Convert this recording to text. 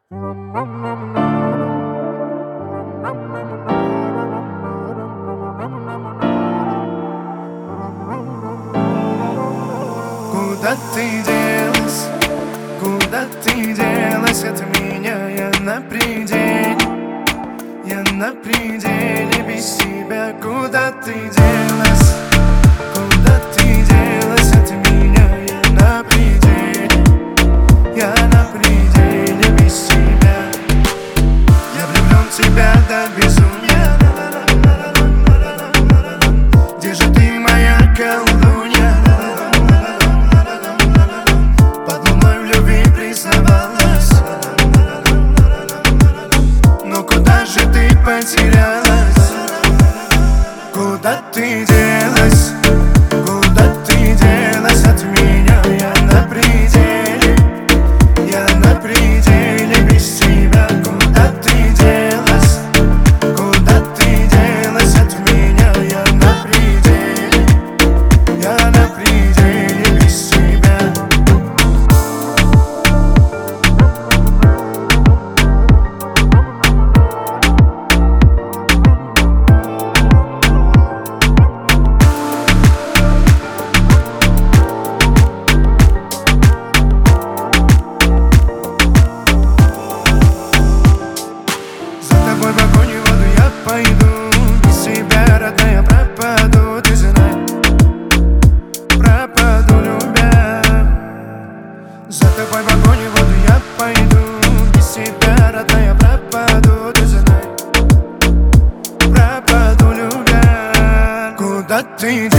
Куда ты делась? Куда ты делась от меня? Я на пределе, я на пределе без тебя. Куда ты делась? Куда ты делась от меня? Я на пределе, я на пределе без тебя. Я влюблен в тебя до безумия. Где же ты, моя колдунья? Под луной в любви признавалась. Но куда же ты потерялась? Куда ты делась? Куда ты делась от меня? Я на пределе, я на пределе без тебя. Куда ты делась? Куда ты делась от меня? Я на пределе, я на пределе без тебя. В огонь и воду я пойду, без тебя, родная, пропаду. Ты знай, пропаду, любя. За тобой в огонь и воду я пойду, без тебя, родная, пропаду. Ты знай, пропаду, любя. Куда ты